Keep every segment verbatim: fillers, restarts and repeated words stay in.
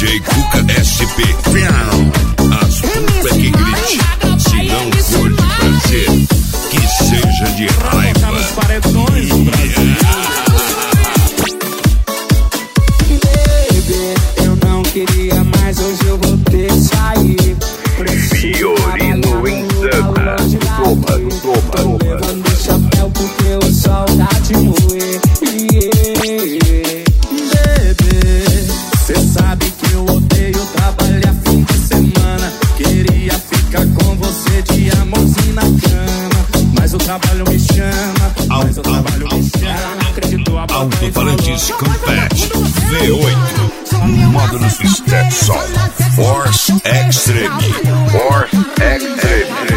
J Cuca S P. As putas que grite. Se não for de prazer, que seja de raiva. Baby, eu não queria mais, hoje eu vou ter que sair. Fiorino Insana. Toma, toma, Tô levando o chapéu porque o sol tá de moer. Bebê, cê sabe que eu odeio trabalhar fim de semana. Queria ficar com você de amorzinho na cama, mas o trabalho me chama, mas o trabalho me chama. Não acredito, a Alto-falantes Compact V oito. Módulos Stetson. Force Extreme. Force Extreme.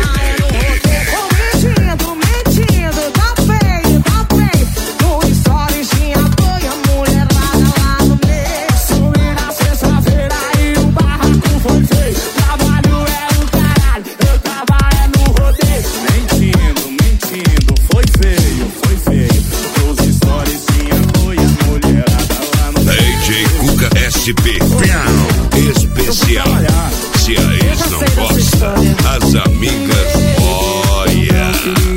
S P especial. Se a ex não gosta, as amigas olha.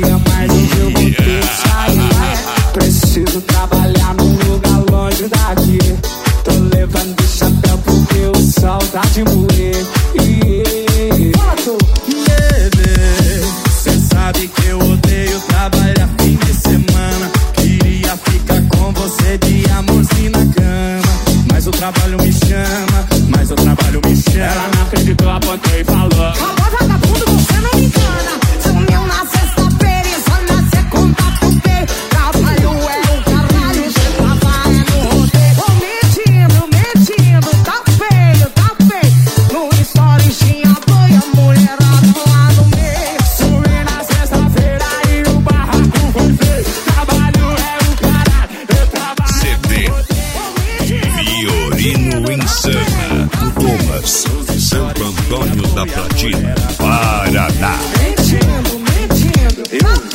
Preciso trabalhar num lugar longe daqui. Tô levando chapéu porque o sol tá de moer. Bebê, cê sabe que eu odeio trabalhar fim de semana. Queria ficar com você de amorzinho na cama, mas o trabalho me chama, mas o trabalho me chama. Ela não acreditou, apontou e falou: Robô vagabundo, você não me engana. Sumiu na sexta-feira e só na segunda-feira. Trabalho é o caralho, você trabalha no roteiro. Ô, mentindo, mentindo, tá feio, tá feio. No story tinha boi, a mulherada lá no meio. Sumiu na sexta-feira e o barraco foi feio. Trabalho é o caralho, eu trabalho C D Fiorino Insana. Thomas, Santo Antônio da Platina, Paraná. mentindo, mentindo, tá